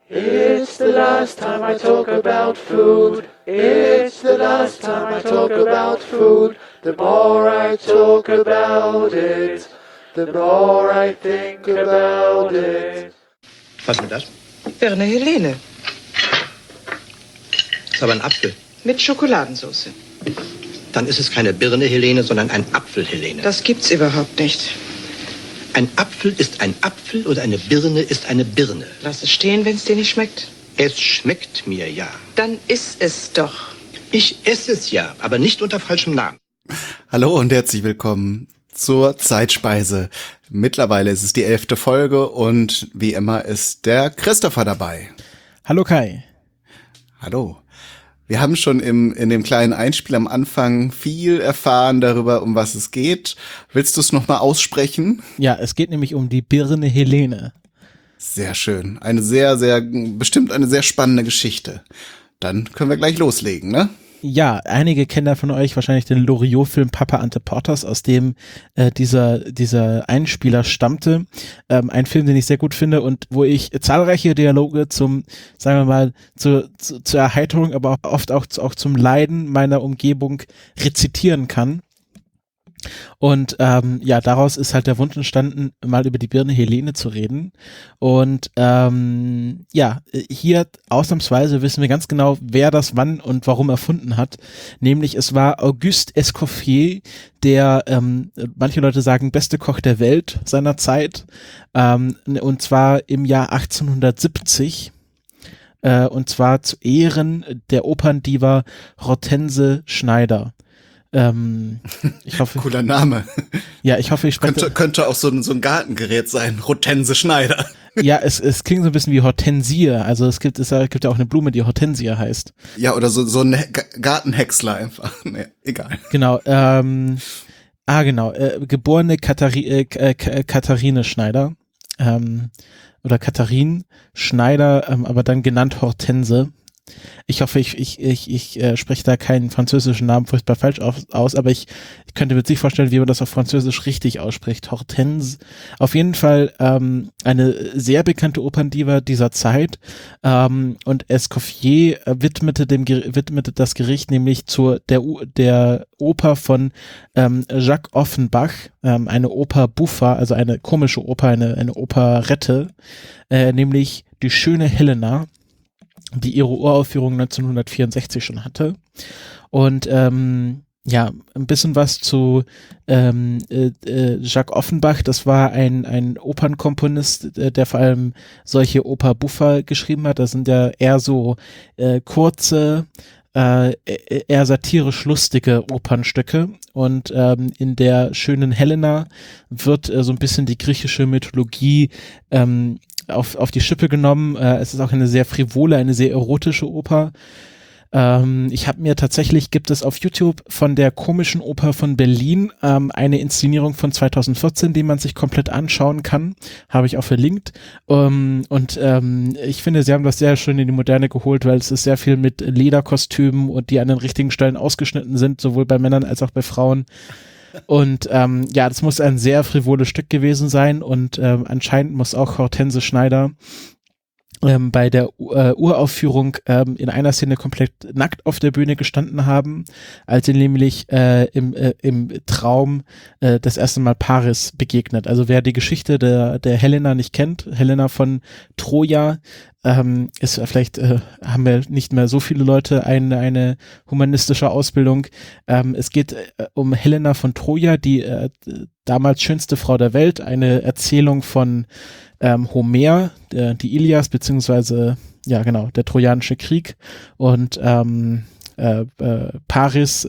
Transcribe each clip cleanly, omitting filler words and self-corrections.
It's the last time I talk about food. It's the last time I talk about food. The more I talk about it, the more I think about it. Was ist denn das? Birne Helene. Ist aber ein Apfel. Mit Schokoladensauce. Dann ist es keine Birne Helene, sondern ein Apfel Helene. Das gibt's überhaupt nicht. Ein Apfel ist ein Apfel oder eine Birne ist eine Birne. Lass es stehen, wenn's dir nicht schmeckt. Es schmeckt mir ja. Dann iss es doch. Ich esse es ja, aber nicht unter falschem Namen. Hallo und herzlich willkommen zur Zeitspeise. Mittlerweile ist es die 11. Folge und wie immer ist der Christopher dabei. Hallo Kai. Hallo. Wir haben schon in dem kleinen Einspiel am Anfang viel erfahren darüber, um was es geht. Willst du es nochmal aussprechen? Ja, es geht nämlich um die Birne Helene. Sehr schön. Bestimmt eine sehr spannende Geschichte. Dann können wir gleich loslegen, ne? Ja, einige kennen da von euch wahrscheinlich den Loriot-Film Papa Ante Portas, aus dem dieser Einspieler stammte. Ein Film, den ich sehr gut finde und wo ich zahlreiche Dialoge zur Erheiterung, aber auch oft auch zum Leiden meiner Umgebung rezitieren kann. Und daraus ist halt der Wunsch entstanden, mal über die Birne Helene zu reden. Und hier ausnahmsweise wissen wir ganz genau, wer das wann und warum erfunden hat. Nämlich es war Auguste Escoffier, der, manche Leute sagen, beste Koch der Welt seiner Zeit. Und zwar im Jahr 1870. Und zwar zu Ehren der Operndiva Hortense Schneider. Ich hoffe, cooler Name. Ja, ich hoffe, ich spreche. Könnte auch so ein Gartengerät sein, Hortense Schneider. Ja, es klingt so ein bisschen wie Hortensie. Also es gibt ja auch eine Blume, die Hortensie heißt. Ja, oder so ein Gartenhäcksler einfach. Nee, egal. Genau. Geborene Katharine Schneider. Oder Katharine Schneider, aber dann genannt Hortense. Ich hoffe, ich spreche da keinen französischen Namen furchtbar falsch aus, aber ich könnte mir nicht vorstellen, wie man das auf Französisch richtig ausspricht. Hortense. Auf jeden Fall eine sehr bekannte Operndiva dieser Zeit, und Escoffier widmete das Gericht nämlich der Oper von Jacques Offenbach, eine Oper buffa, also eine komische Oper, eine Operette, nämlich Die schöne Helena, die ihre Uraufführung 1964 schon hatte. Und ein bisschen was zu Jacques Offenbach. Das war ein Opernkomponist, der vor allem solche Oper buffa geschrieben hat. Das sind ja eher so kurze, eher satirisch lustige Opernstücke. Und in der schönen Helena wird so ein bisschen die griechische Mythologie auf die Schippe genommen. Es ist auch eine sehr frivole, eine sehr erotische Oper. Gibt es auf YouTube von der Komischen Oper von Berlin eine Inszenierung von 2014, die man sich komplett anschauen kann. Habe ich auch verlinkt. Ich finde, sie haben das sehr schön in die Moderne geholt, weil es ist sehr viel mit Lederkostümen und die an den richtigen Stellen ausgeschnitten sind, sowohl bei Männern als auch bei Frauen. Und das muss ein sehr frivoles Stück gewesen sein und anscheinend muss auch Hortense Schneider bei der Uraufführung in einer Szene komplett nackt auf der Bühne gestanden haben, als sie nämlich im Traum das erste Mal Paris begegnet. Also wer die Geschichte der Helena nicht kennt, Helena von Troja, ist vielleicht haben wir nicht mehr so viele Leute eine humanistische Ausbildung. Es geht um Helena von Troja, die damals schönste Frau der Welt, eine Erzählung von Homer, die Ilias, beziehungsweise der Trojanische Krieg, und Paris,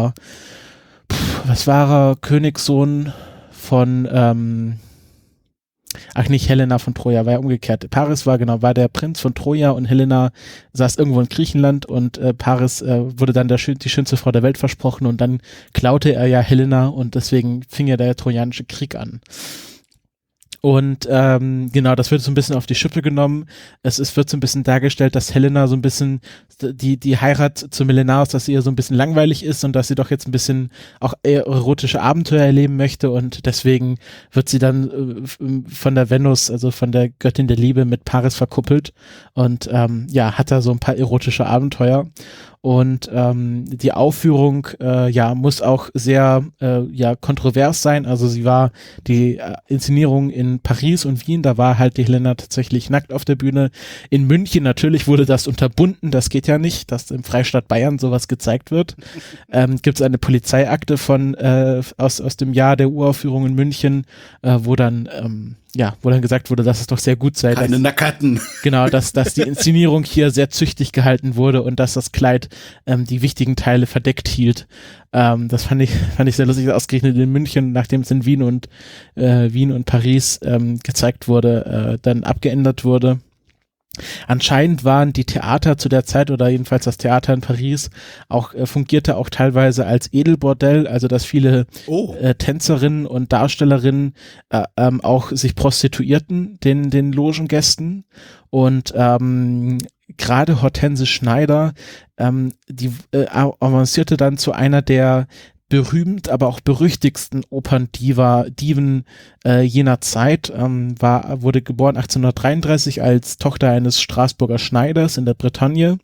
Königssohn von nicht Helena von Troja, war ja umgekehrt. Paris war der Prinz von Troja und Helena saß irgendwo in Griechenland und Paris wurde dann die schönste Frau der Welt versprochen und dann klaute er ja Helena und deswegen fing ja der Trojanische Krieg an. Und genau, das wird so ein bisschen auf die Schippe genommen. Wird so ein bisschen dargestellt, dass Helena so ein bisschen die Heirat zu Menelaos, dass sie ihr so ein bisschen langweilig ist und dass sie doch jetzt ein bisschen auch eher erotische Abenteuer erleben möchte und deswegen wird sie dann von der Venus, also von der Göttin der Liebe mit Paris verkuppelt und hat da so ein paar erotische Abenteuer. Und die Aufführung muss auch sehr kontrovers sein. Also sie war die Inszenierung in Paris und Wien, da war halt die Helena tatsächlich nackt auf der Bühne. In München natürlich wurde das unterbunden, das geht ja nicht, dass im Freistaat Bayern sowas gezeigt wird. Gibt es eine Polizeiakte aus dem Jahr der Uraufführung in München, wo dann gesagt wurde, dass es doch sehr gut sei. Keine Nackerten. Genau, dass die Inszenierung hier sehr züchtig gehalten wurde und dass das Kleid die wichtigen Teile verdeckt hielt. Das fand ich sehr lustig, ausgerechnet in München, nachdem es in Wien und Paris gezeigt wurde, dann abgeändert wurde. Anscheinend waren die Theater zu der Zeit oder jedenfalls das Theater in Paris fungierte auch teilweise als Edelbordell, also dass viele Tänzerinnen und Darstellerinnen auch sich prostituierten, den Logengästen und gerade Hortense Schneider, die avancierte dann zu einer der berühmt, aber auch berüchtigsten Operndiven jener Zeit, wurde geboren 1833 als Tochter eines Straßburger Schneiders in der Bretagne,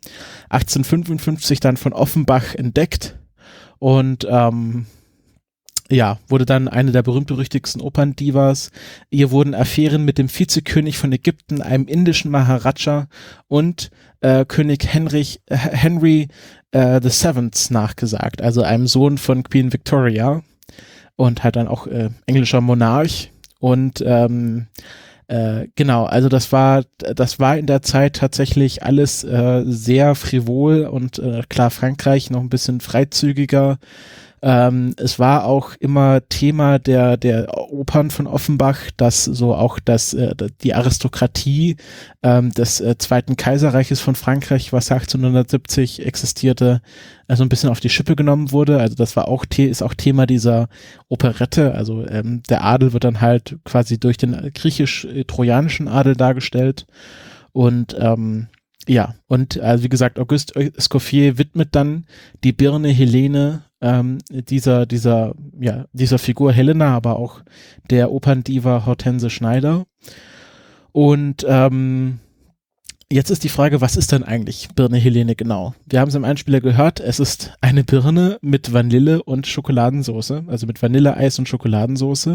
1855 dann von Offenbach entdeckt und wurde dann eine der berühmt-berüchtigsten Operndivas. Ihr wurden Affären mit dem Vizekönig von Ägypten, einem indischen Maharaja und König Henry VII nachgesagt, also einem Sohn von Queen Victoria und halt dann auch englischer Monarch und genau, also das war in der Zeit tatsächlich alles sehr frivol und klar Frankreich noch ein bisschen freizügiger. Es war auch immer Thema der Opern von Offenbach, dass so auch die Aristokratie des Zweiten Kaiserreiches von Frankreich, was 1870 existierte, so ein bisschen auf die Schippe genommen wurde. Also das ist auch Thema dieser Operette. Also der Adel wird dann halt quasi durch den griechisch-trojanischen Adel dargestellt und wie gesagt, Auguste Escoffier widmet dann die Birne Helene dieser Figur Helena, aber auch der Operndiva Hortense Schneider. Und jetzt ist die Frage, was ist denn eigentlich Birne Helene genau? Wir haben es im Einspieler gehört, es ist eine Birne mit Vanille und Schokoladensauce, also mit Vanilleeis und Schokoladensauce.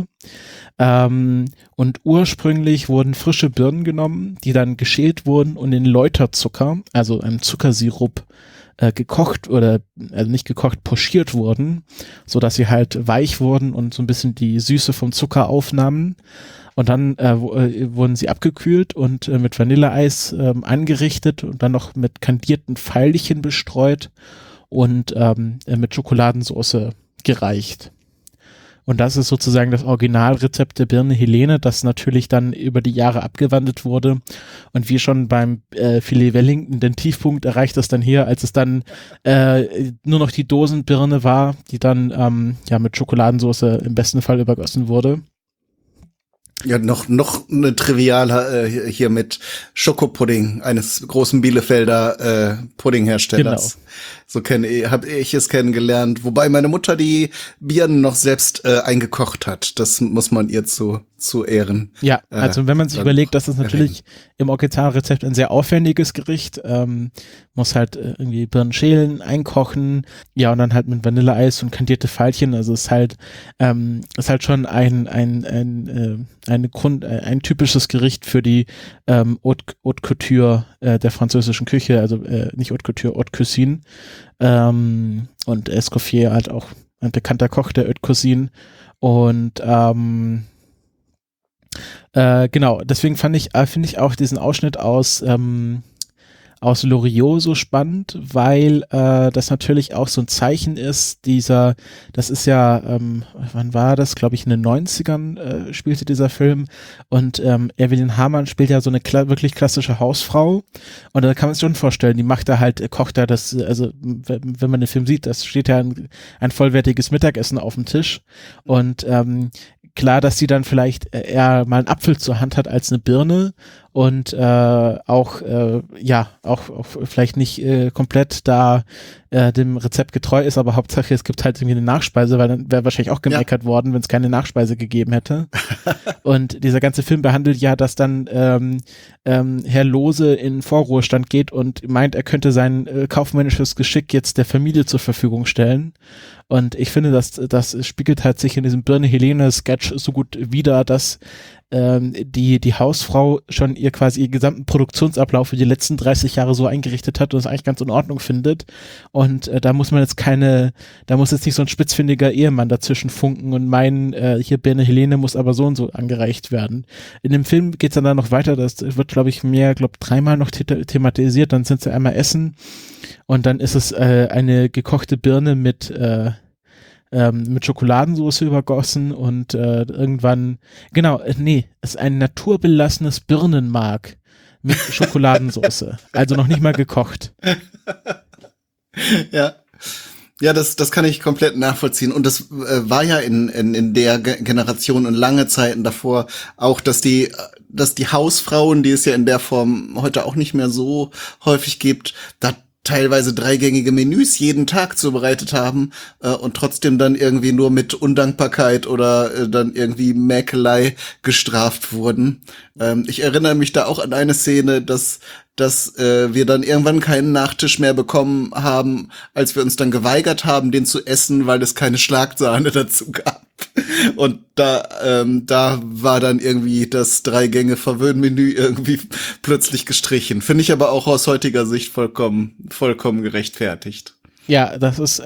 Und ursprünglich wurden frische Birnen genommen, die dann geschält wurden und in Läuterzucker, also einem Zuckersirup, gekocht oder, also nicht gekocht, pochiert wurden, so dass sie halt weich wurden und so ein bisschen die Süße vom Zucker aufnahmen. Und dann wurden sie abgekühlt und mit Vanilleeis angerichtet und dann noch mit kandierten Veilchen bestreut und mit Schokoladensauce gereicht. Und das ist sozusagen das Originalrezept der Birne Helene, das natürlich dann über die Jahre abgewandelt wurde. Und wie schon beim Filet Wellington den Tiefpunkt erreicht das dann hier, als es dann nur noch die Dosenbirne war, die dann mit Schokoladensauce im besten Fall übergossen wurde. Ja, noch eine Triviale hier mit Schokopudding eines großen Bielefelder Puddingherstellers. Genau. So habe ich es kennengelernt. Wobei meine Mutter die Birnen noch selbst eingekocht hat. Das muss man ihr zu Ehren. Ja, also wenn man sich überlegt, dass es natürlich im Originalrezept ein sehr aufwendiges Gericht, muss halt irgendwie Birnen schälen, einkochen, ja, und dann halt mit Vanilleeis und kandierte Veilchen. Also es ist halt schon ein typisches Gericht für die Haute Couture der französischen Küche, also nicht Haute Couture, Haute Cuisine. Und Escoffier halt auch ein bekannter Koch der Haute Cuisine. Und genau, deswegen finde ich auch diesen Ausschnitt aus Loriot so spannend, weil das natürlich auch so ein Zeichen ist, das ist ja, wann war das? Glaube ich in den 90ern spielte dieser Film und Evelyn Hamann spielt ja so eine wirklich klassische Hausfrau und da kann man sich schon vorstellen, kocht da das, also wenn man den Film sieht, das steht ja ein vollwertiges Mittagessen auf dem Tisch und klar, dass sie dann vielleicht eher mal einen Apfel zur Hand hat als eine Birne und auch vielleicht nicht komplett da dem Rezept getreu ist, aber Hauptsache es gibt halt irgendwie eine Nachspeise, weil dann wäre wahrscheinlich auch gemeckert worden, wenn es keine Nachspeise gegeben hätte. Und dieser ganze Film behandelt ja, dass dann Herr Lose in Vorruhestand geht und meint, er könnte sein kaufmännisches Geschick jetzt der Familie zur Verfügung stellen. Und ich finde, das spiegelt halt sich in diesem Birne-Helene-Sketch so gut wider, dass die Hausfrau schon ihr gesamten Produktionsablauf für die letzten 30 Jahre so eingerichtet hat und es eigentlich ganz in Ordnung findet. Und da muss jetzt nicht so ein spitzfindiger Ehemann dazwischen funken und meinen, hier Birne Helene muss aber so und so angereicht werden. In dem Film geht's dann noch weiter, das wird, glaube ich, dreimal noch thematisiert, dann sind sie einmal essen und dann ist es eine gekochte Birne mit Schokoladensauce übergossen und irgendwann, es ist ein naturbelassenes Birnenmark mit Schokoladensauce. Also noch nicht mal gekocht. Ja. Ja, das kann ich komplett nachvollziehen. Und das war ja in der Generation und lange Zeiten davor auch, dass die Hausfrauen, die es ja in der Form heute auch nicht mehr so häufig gibt, da teilweise 3-gängige Menüs jeden Tag zubereitet haben und trotzdem dann irgendwie nur mit Undankbarkeit oder dann irgendwie Mäkelei gestraft wurden. Ich erinnere mich da auch an eine Szene, dass wir dann irgendwann keinen Nachtisch mehr bekommen haben, als wir uns dann geweigert haben, den zu essen, weil es keine Schlagsahne dazu gab. Und da war dann irgendwie das 3-Gänge-Verwöhnmenü irgendwie plötzlich gestrichen. Finde ich aber auch aus heutiger Sicht vollkommen gerechtfertigt. Ja, das ist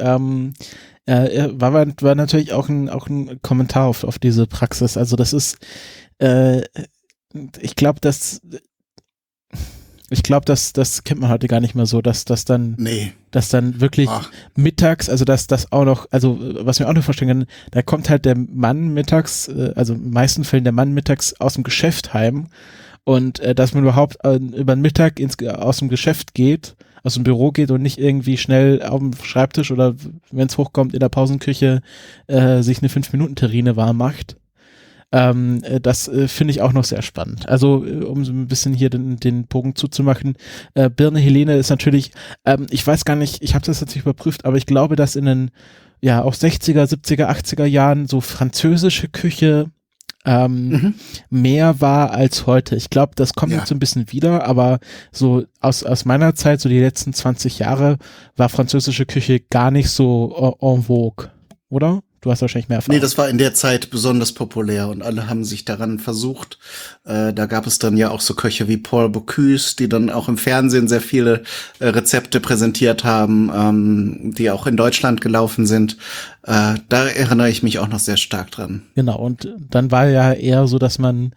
war natürlich auch ein Kommentar auf diese Praxis. Also das ist ich glaube, das kennt man heute gar nicht mehr so, dass dann wirklich mittags, also dass das auch noch, also was wir auch noch verstehen können, da kommt halt der Mann mittags, also in den meisten Fällen der Mann mittags aus dem Geschäft heim und dass man überhaupt über den Mittag aus dem Geschäft geht, aus dem Büro geht und nicht irgendwie schnell auf dem Schreibtisch oder wenn es hochkommt in der Pausenküche sich eine 5-Minuten-Terrine warm macht. Das finde ich auch noch sehr spannend. Also um so ein bisschen hier den Bogen zuzumachen, Birne Helene ist natürlich, ich weiß gar nicht, ich habe das jetzt nicht überprüft, aber ich glaube, dass in den auch 60er, 70er, 80er Jahren so französische Küche mehr war als heute. Ich glaube, das kommt jetzt so ein bisschen wieder, aber so aus meiner Zeit, so die letzten 20 Jahre, war französische Küche gar nicht so en vogue, oder? Du hast wahrscheinlich mehr Erfahrung. Nee, das war in der Zeit besonders populär und alle haben sich daran versucht. Da gab es dann ja auch so Köche wie Paul Bocuse, die dann auch im Fernsehen sehr viele Rezepte präsentiert haben, die auch in Deutschland gelaufen sind. Da erinnere ich mich auch noch sehr stark dran. Genau, und dann war ja eher so, dass man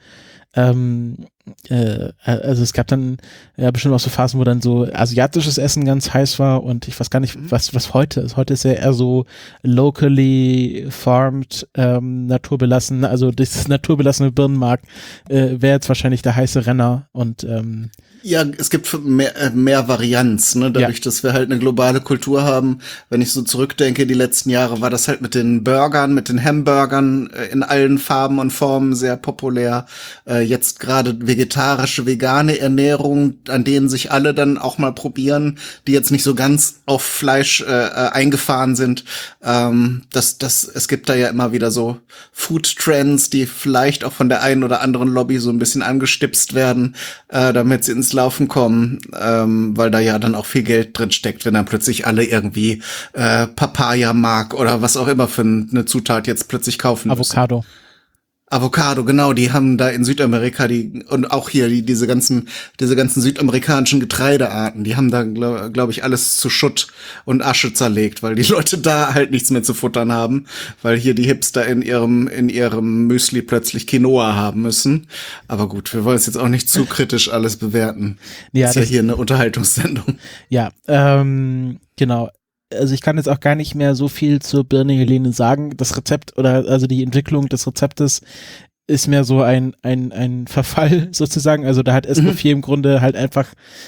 also es gab dann bestimmt auch so Phasen, wo dann so asiatisches Essen ganz heiß war und ich weiß gar nicht, was heute ist. Heute ist ja eher so locally farmed, naturbelassen, also das naturbelassene Birnenmark wäre jetzt wahrscheinlich der heiße Renner und ja, es gibt mehr Varianz, ne? Dadurch, dass wir halt eine globale Kultur haben. Wenn ich so zurückdenke, die letzten Jahre war das halt mit den Burgern, mit den Hamburgern in allen Farben und Formen sehr populär. Jetzt gerade vegetarische, vegane Ernährung, an denen sich alle dann auch mal probieren, die jetzt nicht so ganz auf Fleisch eingefahren sind. Es gibt da ja immer wieder so Food Trends, die vielleicht auch von der einen oder anderen Lobby so ein bisschen angestipst werden, damit sie ins Laufen kommen, weil da ja dann auch viel Geld drin steckt, wenn dann plötzlich alle irgendwie Papaya mag oder was auch immer für eine Zutat jetzt plötzlich kaufen müssen. Avocado, genau, die haben da in Südamerika und auch hier diese ganzen südamerikanischen Getreidearten, die haben da glaube ich alles zu Schutt und Asche zerlegt, weil die Leute da halt nichts mehr zu futtern haben, weil hier die Hipster in ihrem Müsli plötzlich Quinoa haben müssen. Aber gut, wir wollen es jetzt auch nicht zu kritisch alles bewerten. Ja, ist ja hier eine Unterhaltungssendung. Ja, genau. Also ich kann jetzt auch gar nicht mehr so viel zur Birne Helene sagen. Das Rezept also die Entwicklung des Rezeptes ist mehr so ein Verfall sozusagen. Also da hat Escoffier im Grunde halt einfach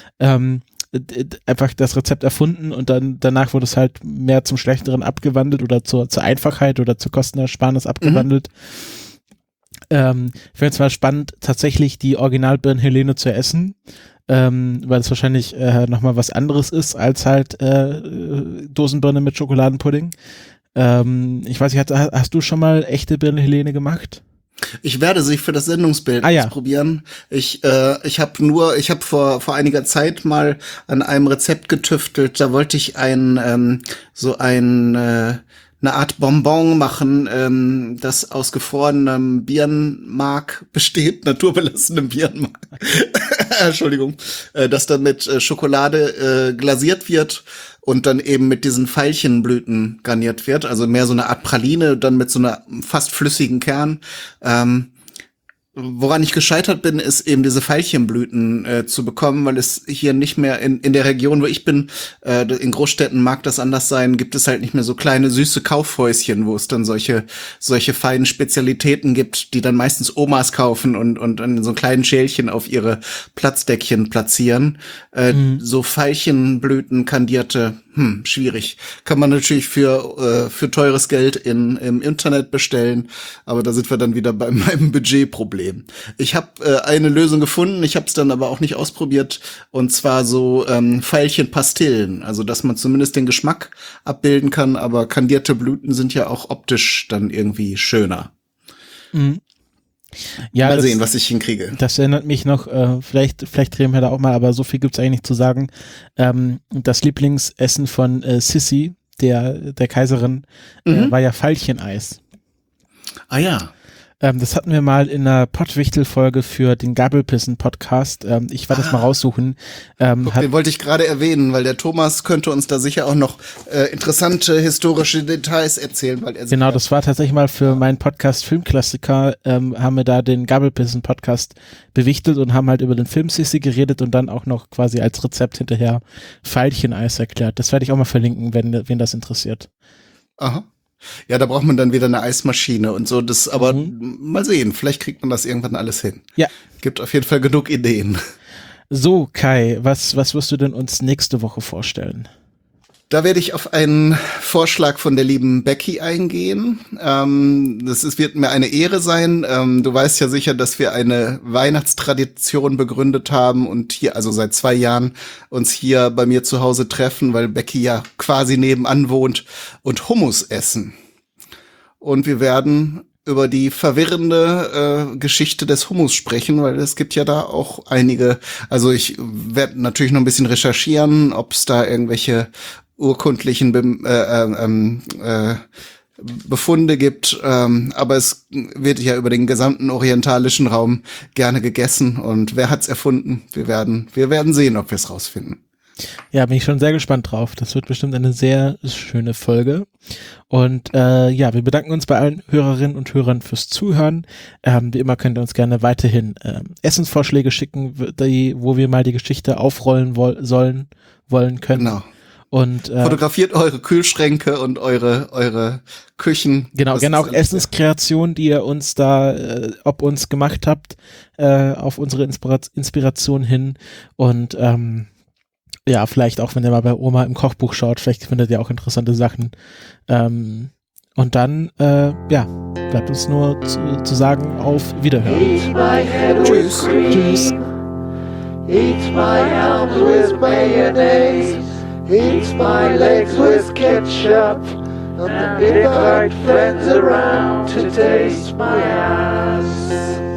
das Rezept erfunden und dann danach wurde es halt mehr zum Schlechteren abgewandelt oder zur Einfachheit oder zur Kostenersparnis abgewandelt. Ich finde es mal spannend, tatsächlich die Original-Birnenhelene zu essen, weil es wahrscheinlich nochmal was anderes ist als halt Dosenbirne mit Schokoladenpudding. Ich weiß nicht, hast du schon mal echte Birnenhelene gemacht? Ich werde sie für das Sendungsbild ausprobieren. Ich habe vor einiger Zeit mal an einem Rezept getüftelt. Da wollte ich eine Art Bonbon machen, das aus gefrorenem Birnenmark besteht, naturbelassenem Birnenmark. Entschuldigung, das dann mit Schokolade glasiert wird und dann eben mit diesen Veilchenblüten garniert wird, also mehr so eine Art Praline, dann mit so einer fast flüssigen Kern. Woran ich gescheitert bin, ist eben diese Veilchenblüten zu bekommen, weil es hier nicht mehr in der Region, wo ich bin, in Großstädten mag das anders sein, gibt es halt nicht mehr so kleine süße Kaufhäuschen, wo es dann solche feinen Spezialitäten gibt, die dann meistens Omas kaufen und in so kleinen Schälchen auf ihre Platzdeckchen platzieren. So Veilchenblüten kandierte, schwierig. Kann man natürlich für teures Geld im Internet bestellen, aber da sind wir dann wieder bei meinem Budgetproblem. Ich habe eine Lösung gefunden, ich habe es dann aber auch nicht ausprobiert, und zwar so Veilchenpastillen, also dass man zumindest den Geschmack abbilden kann, aber kandierte Blüten sind ja auch optisch dann irgendwie schöner. Mhm. Ja, mal sehen, was ich hinkriege. Das erinnert mich noch, vielleicht reden wir da auch mal, aber so viel gibt's eigentlich nicht zu sagen. Das Lieblingsessen von Sissi, der Kaiserin, war ja Veilcheneis. Ah ja. Das hatten wir mal in einer Pottwichtel-Folge für den Gabelpissen-Podcast. Ich werde das mal raussuchen. Den wollte ich gerade erwähnen, weil der Thomas könnte uns da sicher auch noch interessante historische Details erzählen, weil er genau, das war tatsächlich mal für meinen Podcast Filmklassiker, haben wir da den Gabelpissen-Podcast bewichtelt und haben halt über den Film Sissi geredet und dann auch noch quasi als Rezept hinterher Veilcheneis erklärt. Das werde ich auch mal verlinken, wen das interessiert. Aha. Ja, da braucht man dann wieder eine Eismaschine und so. Das, aber mal sehen, vielleicht kriegt man das irgendwann alles hin. Ja. Gibt auf jeden Fall genug Ideen. So, Kai, was wirst du denn uns nächste Woche vorstellen? Da werde ich auf einen Vorschlag von der lieben Becky eingehen. Wird mir eine Ehre sein. Du weißt ja sicher, dass wir eine Weihnachtstradition begründet haben und hier, also seit 2 Jahren, uns hier bei mir zu Hause treffen, weil Becky ja quasi nebenan wohnt, und Hummus essen. Und wir werden über die verwirrende Geschichte des Hummus sprechen, weil es gibt ja da auch einige, also ich werde natürlich noch ein bisschen recherchieren, ob es da irgendwelche urkundlichen Befunde gibt, aber es wird ja über den gesamten orientalischen Raum gerne gegessen, und wer hat's erfunden? Wir werden sehen, ob wir es rausfinden. Ja, bin ich schon sehr gespannt drauf. Das wird bestimmt eine sehr schöne Folge. Und wir bedanken uns bei allen Hörerinnen und Hörern fürs Zuhören. Wie immer könnt ihr uns gerne weiterhin Essensvorschläge schicken, wo wir mal die Geschichte aufrollen wollen können. Genau. Und fotografiert eure Kühlschränke und eure Küchen. Genau, gerne auch Essenskreationen, die ihr uns da ob uns gemacht habt, auf unsere Inspiration hin. Und vielleicht auch, wenn ihr mal bei Oma im Kochbuch schaut, vielleicht findet ihr auch interessante Sachen. Und dann, bleibt uns nur zu sagen, auf Wiederhören. Tschüss. Tschüss. Eats my arms with mayonnaise. Eats my legs with ketchup. And invite friends around to taste my ass.